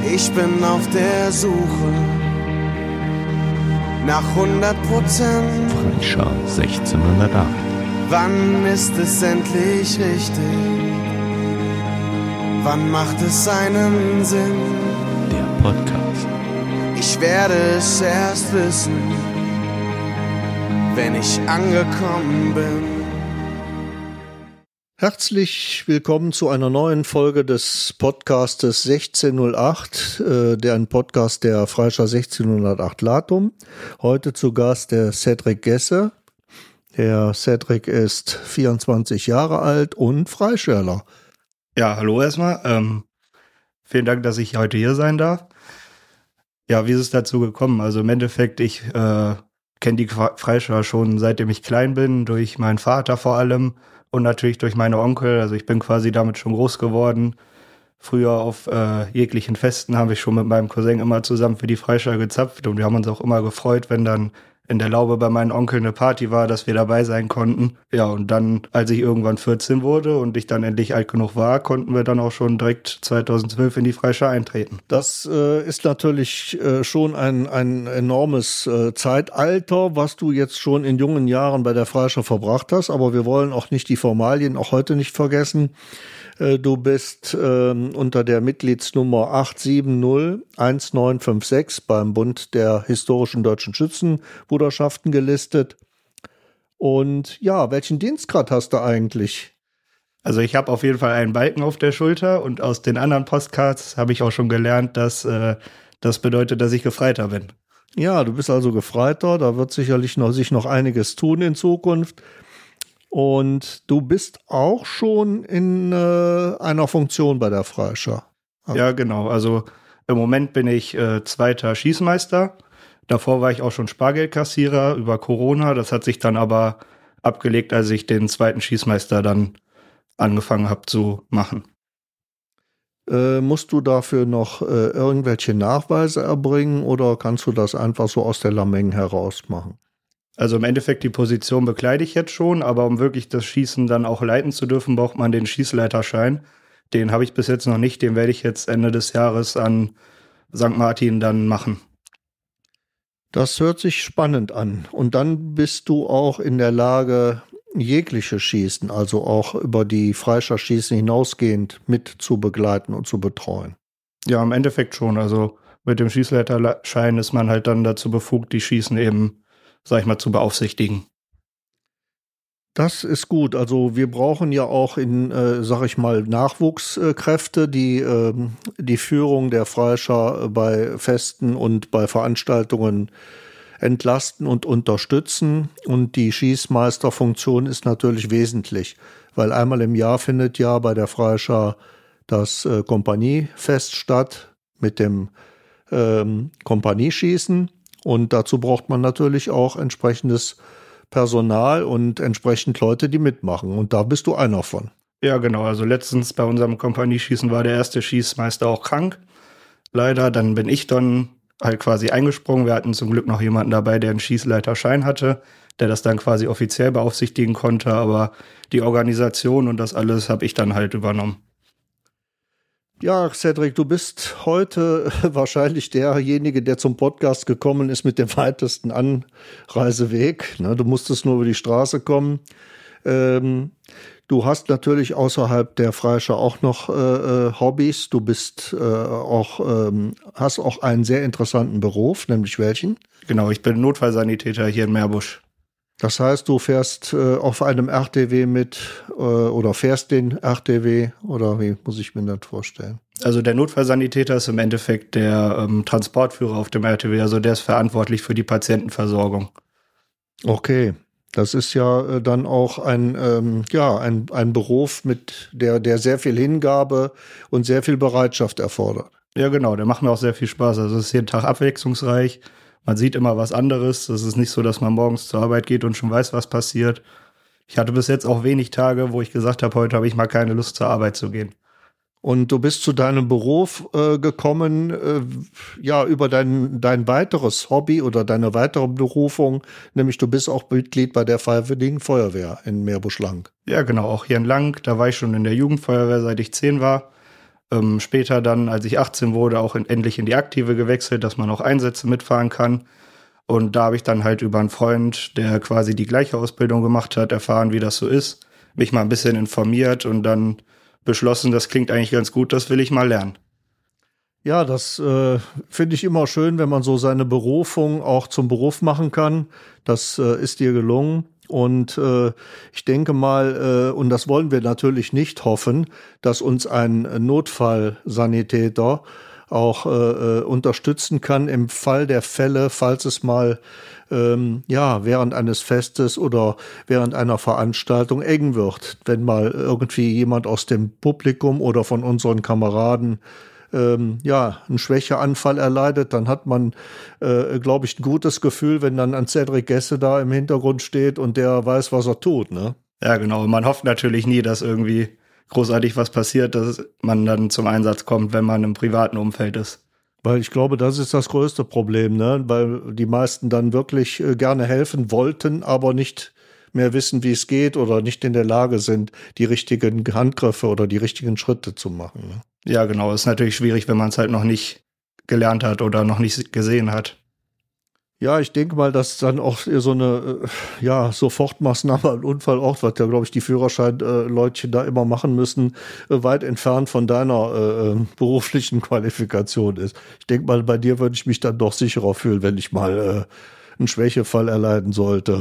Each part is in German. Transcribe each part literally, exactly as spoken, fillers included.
Ich bin auf der Suche nach hundert Prozent. Freischar sechzehnhundertacht. Wann ist es endlich richtig? Wann macht es einen Sinn? Der Podcast. Ich werde es erst wissen, wenn ich angekommen bin. Herzlich willkommen zu einer neuen Folge des Podcastes sechzehnhundertacht, äh, der ein Podcast der Freischar sechzehnhundertacht Latum. Heute zu Gast der Cedric Gesse. Der Cedric ist vierundzwanzig Jahre alt und Freischärler. Ja, hallo erstmal. Ähm, vielen Dank, dass ich heute hier sein darf. Ja, wie ist es dazu gekommen? Also im Endeffekt, ich äh, kenne die Freischar schon seitdem ich klein bin, durch meinen Vater vor allem. Und natürlich durch meine Onkel, also ich bin quasi damit schon groß geworden. Früher auf äh, jeglichen Festen habe ich schon mit meinem Cousin immer zusammen für die Freischar gezapft. Und wir haben uns auch immer gefreut, wenn dann in der Laube bei meinen Onkeln eine Party war, dass wir dabei sein konnten. Ja, und dann, als ich irgendwann vierzehn wurde und ich dann endlich alt genug war, konnten wir dann auch schon direkt zweitausendzwölf in die Freischar eintreten. Das äh, ist natürlich äh, schon ein, ein enormes äh, Zeitalter, was du jetzt schon in jungen Jahren bei der Freischar verbracht hast. Aber wir wollen auch nicht die Formalien auch heute nicht vergessen. Äh, du bist äh, unter der Mitgliedsnummer acht sieben null eins neun fünf sechs beim Bund der historischen deutschen Schützenbruderschaften gelistet. Und ja, welchen Dienstgrad hast du eigentlich? Also ich habe auf jeden Fall einen Balken auf der Schulter und aus den anderen Postcards habe ich auch schon gelernt, dass äh, das bedeutet, dass ich Gefreiter bin. Ja, du bist also Gefreiter, da wird sicherlich noch, sich noch einiges tun in Zukunft. Und du bist auch schon in äh, einer Funktion bei der Freischar. Ja, genau. Also im Moment bin ich äh, zweiter Schießmeister. Davor war ich auch schon Spargeldkassierer über Corona. Das hat sich dann aber abgelegt, als ich den zweiten Schießmeister dann angefangen habe zu machen. Äh, musst du dafür noch äh, irgendwelche Nachweise erbringen oder kannst du das einfach so aus der Lameng heraus machen? Also im Endeffekt die Position bekleide ich jetzt schon, aber um wirklich das Schießen dann auch leiten zu dürfen, braucht man den Schießleiterschein. Den habe ich bis jetzt noch nicht, den werde ich jetzt Ende des Jahres an Sankt Martin dann machen. Das hört sich spannend an. Und dann bist du auch in der Lage, jegliche Schießen, also auch über die Freischar-Schießen hinausgehend mit zu begleiten und zu betreuen. Ja, im Endeffekt schon. Also mit dem Schießleiterschein ist man halt dann dazu befugt, die Schießen eben, sag ich mal, zu beaufsichtigen. Das ist gut. Also wir brauchen ja auch in, äh, sag ich mal, Nachwuchskräfte, die äh, die Führung der Freischar bei Festen und bei Veranstaltungen entlasten und unterstützen. Und die Schießmeisterfunktion ist natürlich wesentlich, weil einmal im Jahr findet ja bei der Freischar das äh, Kompaniefest statt mit dem ähm, Kompanieschießen. Und dazu braucht man natürlich auch entsprechendes Personal und entsprechend Leute, die mitmachen. Und da bist du einer von. Ja, genau. Also letztens bei unserem Kompanieschießen war der erste Schießmeister auch krank. Leider, dann bin ich dann halt quasi eingesprungen. Wir hatten zum Glück noch jemanden dabei, der einen Schießleiterschein hatte, der das dann quasi offiziell beaufsichtigen konnte. Aber die Organisation und das alles habe ich dann halt übernommen. Ja, Cedric, du bist heute wahrscheinlich derjenige, der zum Podcast gekommen ist mit dem weitesten Anreiseweg. Du musstest nur über die Straße kommen. Ähm, du hast natürlich außerhalb der Freischar auch noch äh, Hobbys. Du bist äh, auch, ähm, hast auch einen sehr interessanten Beruf, nämlich welchen? Genau, ich bin Notfallsanitäter hier in Meerbusch. Das heißt, du fährst äh, auf einem R T W mit äh, oder fährst den R T W oder wie muss ich mir das vorstellen? Also der Notfallsanitäter ist im Endeffekt der ähm, Transportführer auf dem R T W, also der ist verantwortlich für die Patientenversorgung. Okay, das ist ja äh, dann auch ein, ähm, ja, ein, ein Beruf, mit der, der sehr viel Hingabe und sehr viel Bereitschaft erfordert. Ja genau, der macht mir auch sehr viel Spaß, also es ist jeden Tag abwechslungsreich. Man sieht immer was anderes. Es ist nicht so, dass man morgens zur Arbeit geht und schon weiß, was passiert. Ich hatte bis jetzt auch wenig Tage, wo ich gesagt habe, heute habe ich mal keine Lust, zur Arbeit zu gehen. Und du bist zu deinem Beruf äh, gekommen, äh, ja, über dein, dein weiteres Hobby oder deine weitere Berufung, nämlich du bist auch Mitglied bei der Freiwilligen Feuerwehr in Meerbusch-Lang. Ja, genau, auch hier in Lang. Da war ich schon in der Jugendfeuerwehr, seit ich zehn war. ähm, später dann, als ich achtzehn wurde, auch in, endlich in die Aktive gewechselt, dass man auch Einsätze mitfahren kann. Und da habe ich dann halt über einen Freund, der quasi die gleiche Ausbildung gemacht hat, erfahren, wie das so ist, mich mal ein bisschen informiert und dann beschlossen, das klingt eigentlich ganz gut, das will ich mal lernen. Ja, das äh, finde ich immer schön, wenn man so seine Berufung auch zum Beruf machen kann. Das äh, ist dir gelungen. Und äh, ich denke mal, äh, und das wollen wir natürlich nicht hoffen, dass uns ein Notfallsanitäter auch äh, unterstützen kann im Fall der Fälle, falls es mal ähm, ja während eines Festes oder während einer Veranstaltung eng wird, wenn mal irgendwie jemand aus dem Publikum oder von unseren Kameraden ähm, ja einen Schwächeanfall erleidet, dann hat man, äh, glaube ich, ein gutes Gefühl, wenn dann ein Cedric Gesse da im Hintergrund steht und der weiß, was er tut, ne? Ja, genau. Man hofft natürlich nie, dass irgendwie großartig was passiert, dass man dann zum Einsatz kommt, wenn man im privaten Umfeld ist. Weil ich glaube, das ist das größte Problem, ne? Weil die meisten dann wirklich äh, gerne helfen wollten, aber nicht mehr wissen, wie es geht oder nicht in der Lage sind, die richtigen Handgriffe oder die richtigen Schritte zu machen, ne? Ja, genau. Ist natürlich schwierig, wenn man es halt noch nicht gelernt hat oder noch nicht gesehen hat. Ja, ich denke mal, dass dann auch so eine äh, ja, Sofortmaßnahme am Unfallort, was ja, glaube ich, die Führerschein-Leutchen da immer machen müssen, äh, weit entfernt von deiner äh, beruflichen Qualifikation ist. Ich denke mal, bei dir würde ich mich dann doch sicherer fühlen, wenn ich mal äh, einen Schwächefall erleiden sollte.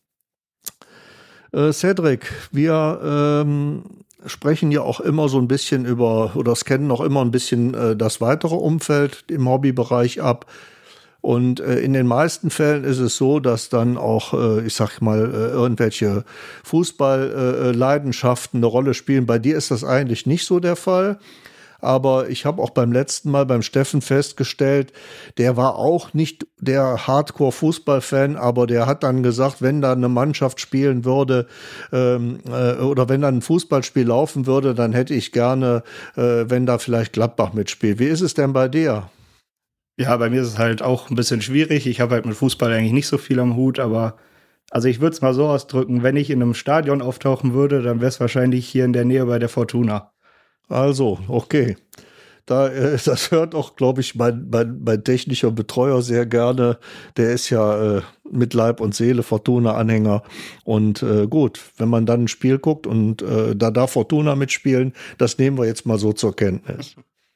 Äh, Cedric, wir ähm, sprechen ja auch immer so ein bisschen über, oder scannen auch immer ein bisschen äh, das weitere Umfeld im Hobbybereich ab. Und äh, in den meisten Fällen ist es so, dass dann auch, äh, ich sag mal, äh, irgendwelche Fußballleidenschaften äh, eine Rolle spielen. Bei dir ist das eigentlich nicht so der Fall. Aber ich habe auch beim letzten Mal beim Steffen festgestellt, der war auch nicht der Hardcore-Fußballfan, aber der hat dann gesagt, wenn da eine Mannschaft spielen würde ähm, äh, oder wenn da ein Fußballspiel laufen würde, dann hätte ich gerne, äh, wenn da vielleicht Gladbach mitspielt. Wie ist es denn bei dir? Ja, bei mir ist es halt auch ein bisschen schwierig. Ich habe halt mit Fußball eigentlich nicht so viel am Hut, aber also ich würde es mal so ausdrücken, wenn ich in einem Stadion auftauchen würde, dann wäre es wahrscheinlich hier in der Nähe bei der Fortuna. Also, okay. Da, äh, das hört auch, glaube ich, mein, mein, mein technischer Betreuer sehr gerne. Der ist ja äh, mit Leib und Seele Fortuna-Anhänger. Und äh, gut, wenn man dann ein Spiel guckt und äh, da darf Fortuna mitspielen, das nehmen wir jetzt mal so zur Kenntnis.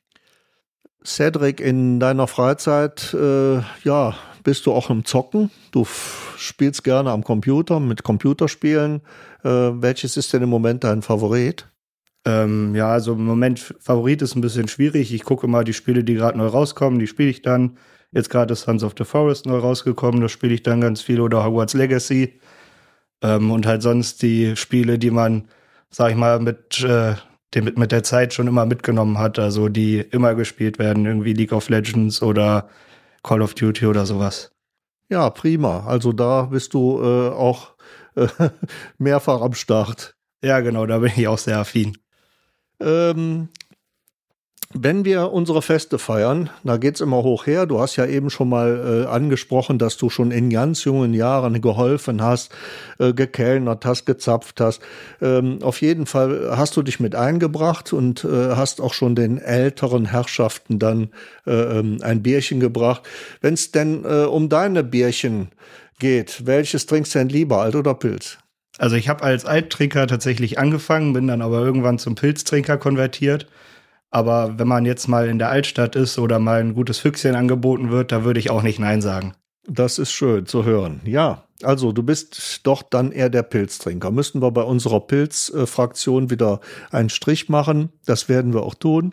Cedric, in deiner Freizeit, äh, ja, bist du auch im Zocken? Du f- spielst gerne am Computer, mit Computerspielen. Äh, welches ist denn im Moment dein Favorit? Ähm, ja, also im Moment Favorit ist ein bisschen schwierig. Ich gucke immer die Spiele, die gerade neu rauskommen, die spiele ich dann. Jetzt gerade ist Sons of the Forest neu rausgekommen, das spiele ich dann ganz viel, oder Hogwarts Legacy. Ähm, und halt sonst die Spiele, die man, sag ich mal, mit, äh, die mit, mit der Zeit schon immer mitgenommen hat, also die immer gespielt werden, irgendwie League of Legends oder Call of Duty oder sowas. Ja, prima. Also da bist du äh, auch äh, mehrfach am Start. Ja, genau, da bin ich auch sehr affin. Ähm, wenn wir unsere Feste feiern, da geht's immer hoch her. Du hast ja eben schon mal äh, angesprochen, dass du schon in ganz jungen Jahren geholfen hast, äh, gekellnert hast, gezapft hast. Ähm, auf jeden Fall hast du dich mit eingebracht und äh, hast auch schon den älteren Herrschaften dann äh, ein Bierchen gebracht. Wenn es denn äh, um deine Bierchen geht, welches trinkst du denn lieber, Alt oder Pilz? Also ich habe als Alttrinker tatsächlich angefangen, bin dann aber irgendwann zum Pilztrinker konvertiert. Aber wenn man jetzt mal in der Altstadt ist oder mal ein gutes Füchschen angeboten wird, da würde ich auch nicht Nein sagen. Das ist schön zu hören. Ja, also du bist doch dann eher der Pilztrinker. Müssten wir bei unserer Pilzfraktion wieder einen Strich machen. Das werden wir auch tun.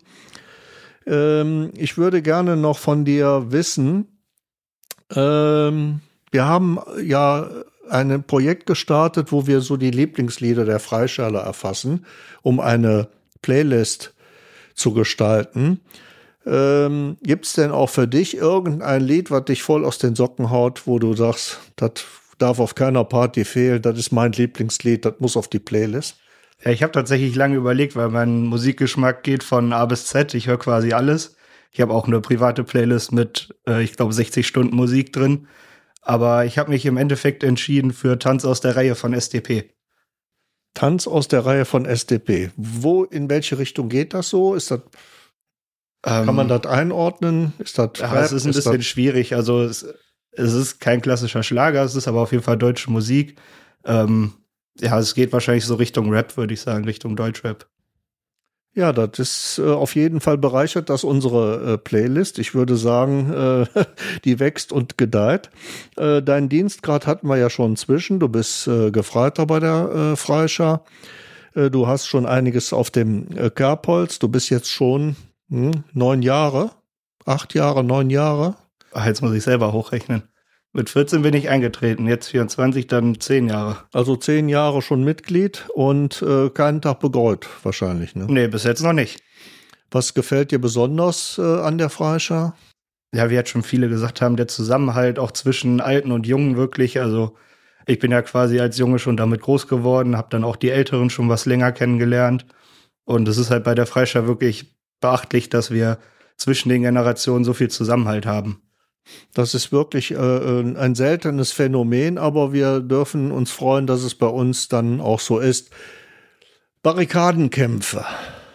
Ähm, ich würde gerne noch von dir wissen, ähm, wir haben ja ein Projekt gestartet, wo wir so die Lieblingslieder der Freischärler erfassen, um eine Playlist zu gestalten. Ähm, gibt es denn auch für dich irgendein Lied, was dich voll aus den Socken haut, wo du sagst, das darf auf keiner Party fehlen, das ist mein Lieblingslied, das muss auf die Playlist? Ja, ich habe tatsächlich lange überlegt, weil mein Musikgeschmack geht von A bis Z, ich höre quasi alles. Ich habe auch eine private Playlist mit, äh, ich glaube, sechzig Stunden Musik drin. Aber ich habe mich im Endeffekt entschieden für Tanz aus der Reihe von S D P. Tanz aus der Reihe von S D P. Wo, in welche Richtung geht das so? Ist das Ähm, Kann man das einordnen? Ist das ja, Rap? Es ist ein ist bisschen das schwierig. Also es, es ist kein klassischer Schlager, es ist aber auf jeden Fall deutsche Musik. Ähm, ja, es geht wahrscheinlich so Richtung Rap, würde ich sagen, Richtung Deutschrap. Ja, das ist äh, auf jeden Fall bereichert das unsere äh, Playlist. Ich würde sagen, äh, die wächst und gedeiht. Äh, deinen Dienstgrad hatten wir ja schon zwischen. Du bist äh, Gefreiter bei der äh, Freischar. Äh, du hast schon einiges auf dem äh, Kerbholz. Du bist jetzt schon hm, neun Jahre, acht Jahre, neun Jahre. Ach, jetzt muss ich selber hochrechnen. Mit vierzehn bin ich eingetreten, jetzt vierundzwanzig, dann zehn Jahre. Also zehn Jahre schon Mitglied und äh, keinen Tag bereut wahrscheinlich, ne? Nee, bis jetzt noch nicht. Was gefällt dir besonders äh, an der Freischar? Ja, wie jetzt schon viele gesagt haben, der Zusammenhalt auch zwischen Alten und Jungen wirklich. Also ich bin ja quasi als Junge schon damit groß geworden, habe dann auch die Älteren schon was länger kennengelernt. Und es ist halt bei der Freischar wirklich beachtlich, dass wir zwischen den Generationen so viel Zusammenhalt haben. Das ist wirklich äh, ein seltenes Phänomen, aber wir dürfen uns freuen, dass es bei uns dann auch so ist. Barrikadenkämpfe.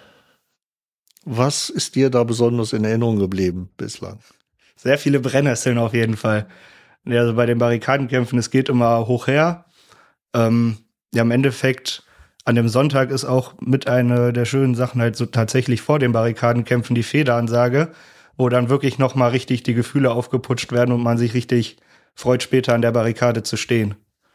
Was ist dir da besonders in Erinnerung geblieben bislang? Sehr viele Brennnesseln auf jeden Fall. Ja, also bei den Barrikadenkämpfen, es geht immer hoch her. Ähm, ja, im Endeffekt, an dem Sonntag ist auch mit einer der schönen Sachen halt so tatsächlich vor den Barrikadenkämpfen die Federansage, wo dann wirklich nochmal richtig die Gefühle aufgeputscht werden und man sich richtig freut, später an der Barrikade zu stehen.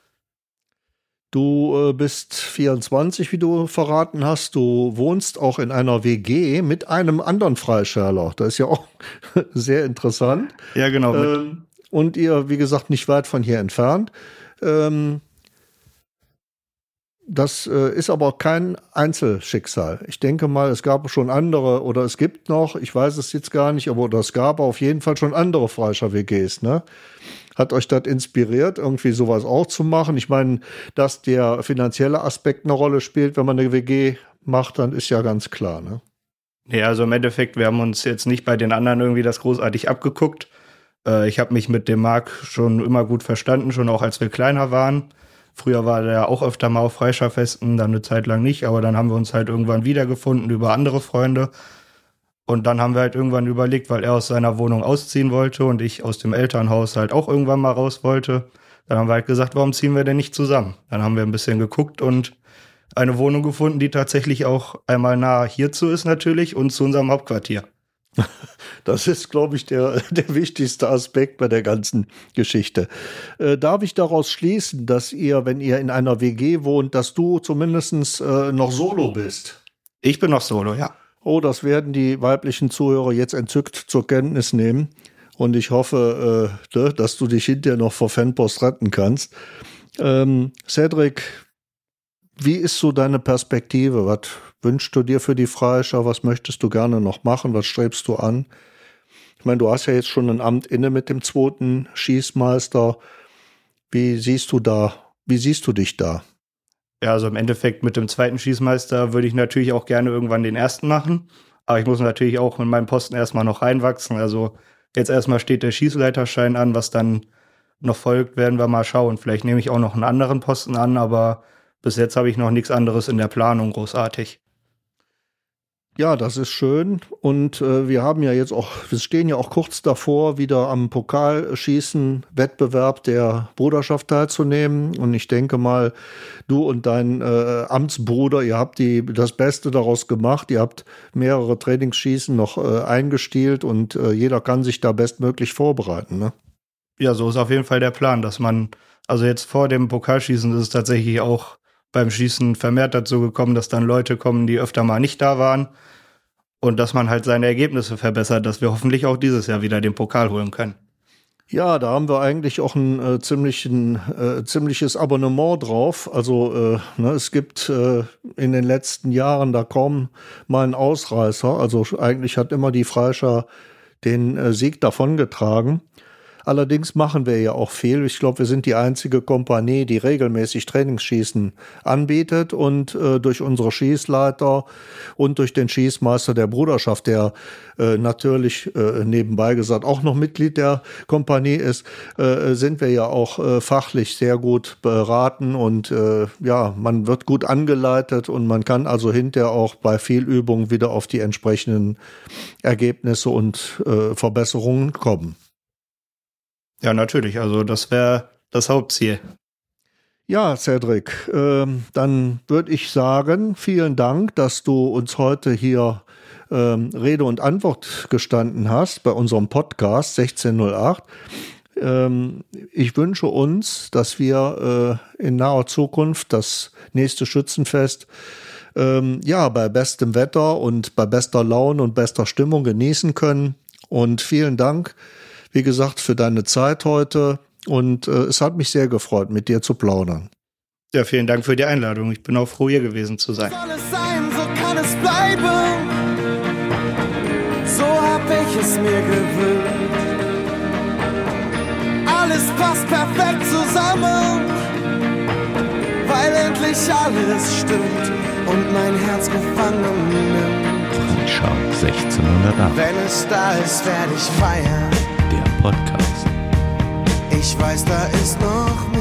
Du äh, bist vierundzwanzig, wie du verraten hast. Du wohnst auch in einer W G mit einem anderen Freischärler. Das ist ja auch sehr interessant. Ja, genau. Ähm, und ihr, wie gesagt, nicht weit von hier entfernt. Ähm, Das äh, ist aber kein Einzelschicksal. Ich denke mal, es gab schon andere oder es gibt noch, ich weiß es jetzt gar nicht, aber es gab auf jeden Fall schon andere Freischar-W Gs, ne? Hat euch das inspiriert, irgendwie sowas auch zu machen? Ich meine, dass der finanzielle Aspekt eine Rolle spielt, wenn man eine W G macht, dann ist ja ganz klar, ne? Ja, also im Endeffekt, wir haben uns jetzt nicht bei den anderen irgendwie das großartig abgeguckt. Äh, ich habe mich mit dem Marc schon immer gut verstanden, schon auch als wir kleiner waren. Früher war der auch öfter mal auf Freischarfesten, dann eine Zeit lang nicht, aber dann haben wir uns halt irgendwann wiedergefunden über andere Freunde. Und dann haben wir halt irgendwann überlegt, weil er aus seiner Wohnung ausziehen wollte und ich aus dem Elternhaus halt auch irgendwann mal raus wollte. Dann haben wir halt gesagt, warum ziehen wir denn nicht zusammen? Dann haben wir ein bisschen geguckt und eine Wohnung gefunden, die tatsächlich auch einmal nah hierzu ist natürlich und zu unserem Hauptquartier. Das ist, glaube ich, der, der wichtigste Aspekt bei der ganzen Geschichte. Äh, darf ich daraus schließen, dass ihr, wenn ihr in einer W G wohnt, dass du zumindest äh, noch solo bist? Ich bin noch solo, ja. Oh, das werden die weiblichen Zuhörer jetzt entzückt zur Kenntnis nehmen. Und ich hoffe, äh, dass du dich hinterher noch vor Fanpost retten kannst. Ähm, Cedric, wie ist so deine Perspektive? Was wünschst du dir für die Freischar? Was möchtest du gerne noch machen? Was strebst du an? Ich meine, du hast ja jetzt schon ein Amt inne mit dem zweiten Schießmeister. Wie siehst du da, wie siehst du dich da? Ja, also im Endeffekt mit dem zweiten Schießmeister würde ich natürlich auch gerne irgendwann den ersten machen. Aber ich muss natürlich auch in meinen Posten erstmal noch reinwachsen. Also jetzt erstmal steht der Schießleiterschein an, was dann noch folgt, werden wir mal schauen. Vielleicht nehme ich auch noch einen anderen Posten an, aber bis jetzt habe ich noch nichts anderes in der Planung großartig. Ja, das ist schön. Und äh, wir haben ja jetzt auch, wir stehen ja auch kurz davor, wieder am Pokalschießen-Wettbewerb der Bruderschaft teilzunehmen. Und ich denke mal, du und dein äh, Amtsbruder, ihr habt die, das Beste daraus gemacht. Ihr habt mehrere Trainingsschießen noch äh, eingestielt und äh, jeder kann sich da bestmöglich vorbereiten, ne? Ja, so ist auf jeden Fall der Plan, dass man, also jetzt vor dem Pokalschießen ist es tatsächlich auch beim Schießen vermehrt dazu gekommen, dass dann Leute kommen, die öfter mal nicht da waren und dass man halt seine Ergebnisse verbessert, dass wir hoffentlich auch dieses Jahr wieder den Pokal holen können. Ja, da haben wir eigentlich auch ein äh, ziemlichen, äh, ziemliches Abonnement drauf. Also äh, ne, es gibt äh, in den letzten Jahren da kaum mal einen Ausreißer. Also eigentlich hat immer die Freischar den äh, Sieg davongetragen. Allerdings machen wir ja auch viel. Ich glaube, wir sind die einzige Kompanie, die regelmäßig Trainingsschießen anbietet und äh, durch unsere Schießleiter und durch den Schießmeister der Bruderschaft, der äh, natürlich äh, nebenbei gesagt auch noch Mitglied der Kompanie ist, äh, sind wir ja auch äh, fachlich sehr gut beraten und äh, ja, man wird gut angeleitet und man kann also hinterher auch bei viel Übung wieder auf die entsprechenden Ergebnisse und äh, Verbesserungen kommen. Ja, natürlich. Also das wäre das Hauptziel. Ja, Cedric, äh, dann würde ich sagen, vielen Dank, dass du uns heute hier äh, Rede und Antwort gestanden hast bei unserem Podcast sechzehn null acht. Ähm, ich wünsche uns, dass wir äh, in naher Zukunft das nächste Schützenfest ähm, ja bei bestem Wetter und bei bester Laune und bester Stimmung genießen können. Und vielen Dank, wie gesagt, für deine Zeit heute und äh, es hat mich sehr gefreut, mit dir zu plaudern. Ja, vielen Dank für die Einladung. Ich bin auch froh, hier gewesen zu sein. Soll es sein, so kann es bleiben. So hab ich es mir gewöhnt. Alles passt perfekt zusammen, weil endlich alles stimmt und mein Herz gefangen nimmt. Freischar sechzehnhundertacht. Wenn es da ist, werde ich feiern. Der Podcast. Ich weiß, da ist noch